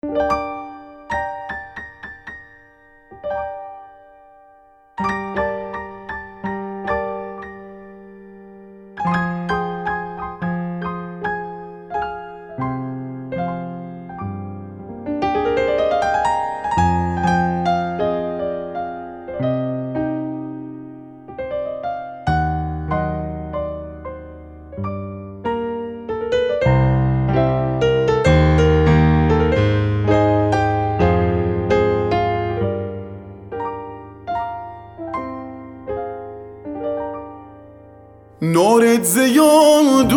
نارت زیادم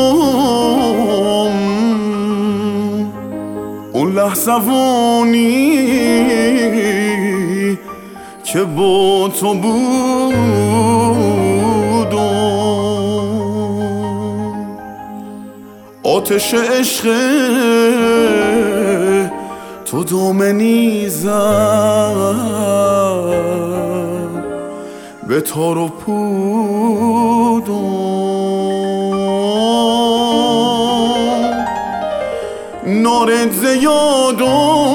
اون لحظوانی که با تو بودم آتش عشق تو دامنی زد به تار و پودم نارت زیادم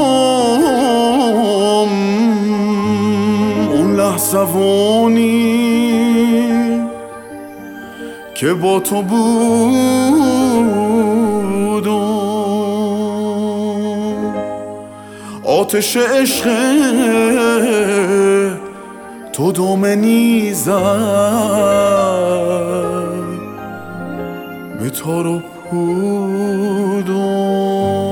اون لحظوانی که با تو بودم آتش عشق تو دامنی زد به تار و پودم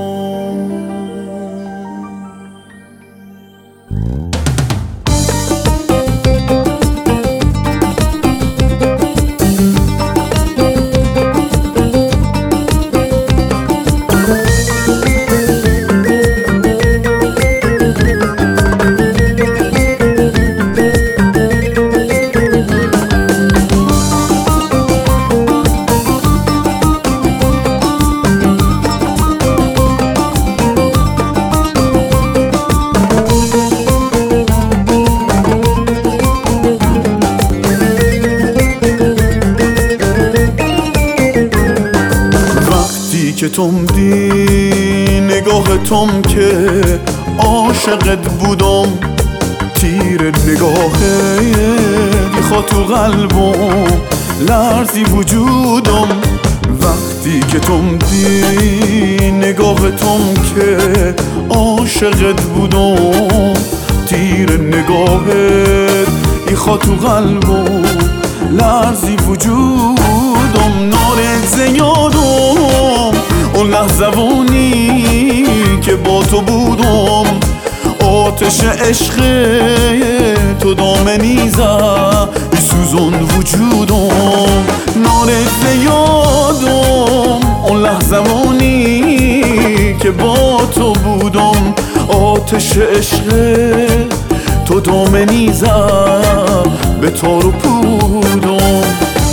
که تم دی نگاه تم که عاشقت بودم تیر نگاهه بیخوا تو قلبم لرزی وجودم وقتی که تم دی نگاه تم که عاشقت بودم تیر نگاهت بیخوا تو قلبم لرزی وجودم نارت زیادم اون لحظوانی که با تو بودم آتش عشق تو دامنی زد بیسوزون وجودم نارت زیادم اون لحظوانی که با تو بودم آتش عشق تو دامنی زد به تار و پودم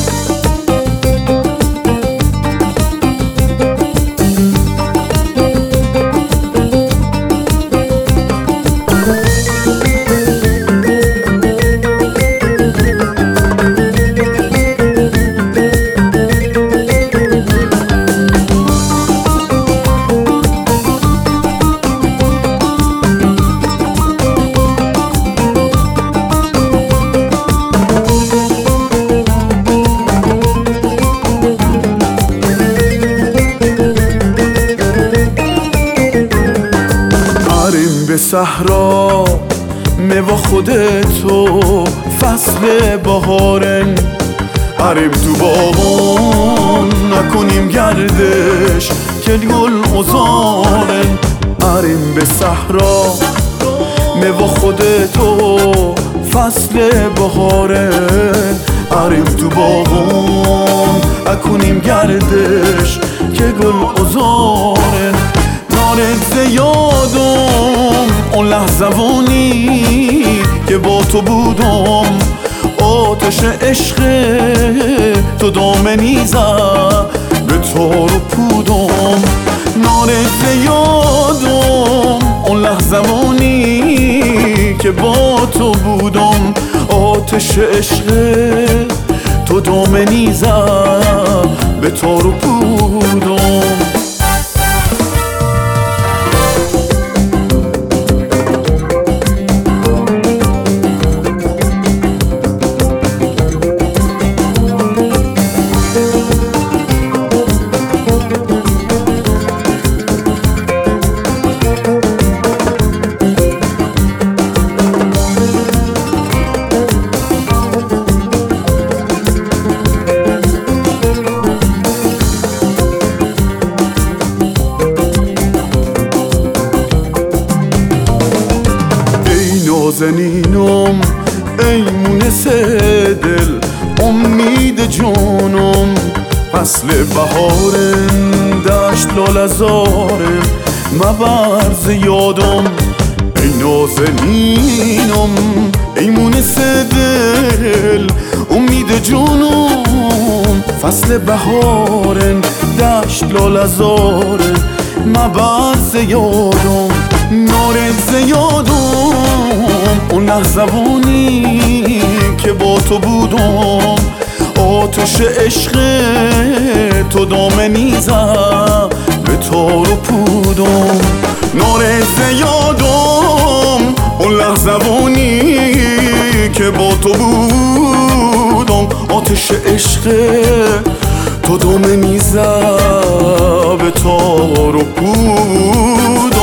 به صحرا میوه خودتو فصل بهارن عرب تو باغون نکنیم گردش که گل ازارن عرب به صحرا میوه خودتو فصل بهارن عرب تو باغون نکنیم گردش که گل ازارن نارت زیادم اون لحظوانی که با تو بودم آتش عشق تو دامنی زد به تار و پودم نارت زیادم اون لحظوانی که با تو بودم آتش عشق تو دامنی زد به تار و پودم نازنینم ای مونس دل امید جانم فصل بهارم دشت لالزارم مبرز یادم ای نازنینم ای مونس دل امید جانم فصل بهارم دشت لالزارم مبرز یادم نارد یادم اون لحظوانی که با تو بودم آتش عشق تو دامنی زد به تار و پودم نارد یادم اون لحظوانی که با تو بودم آتش عشق تو دامنی زد به تار و پودم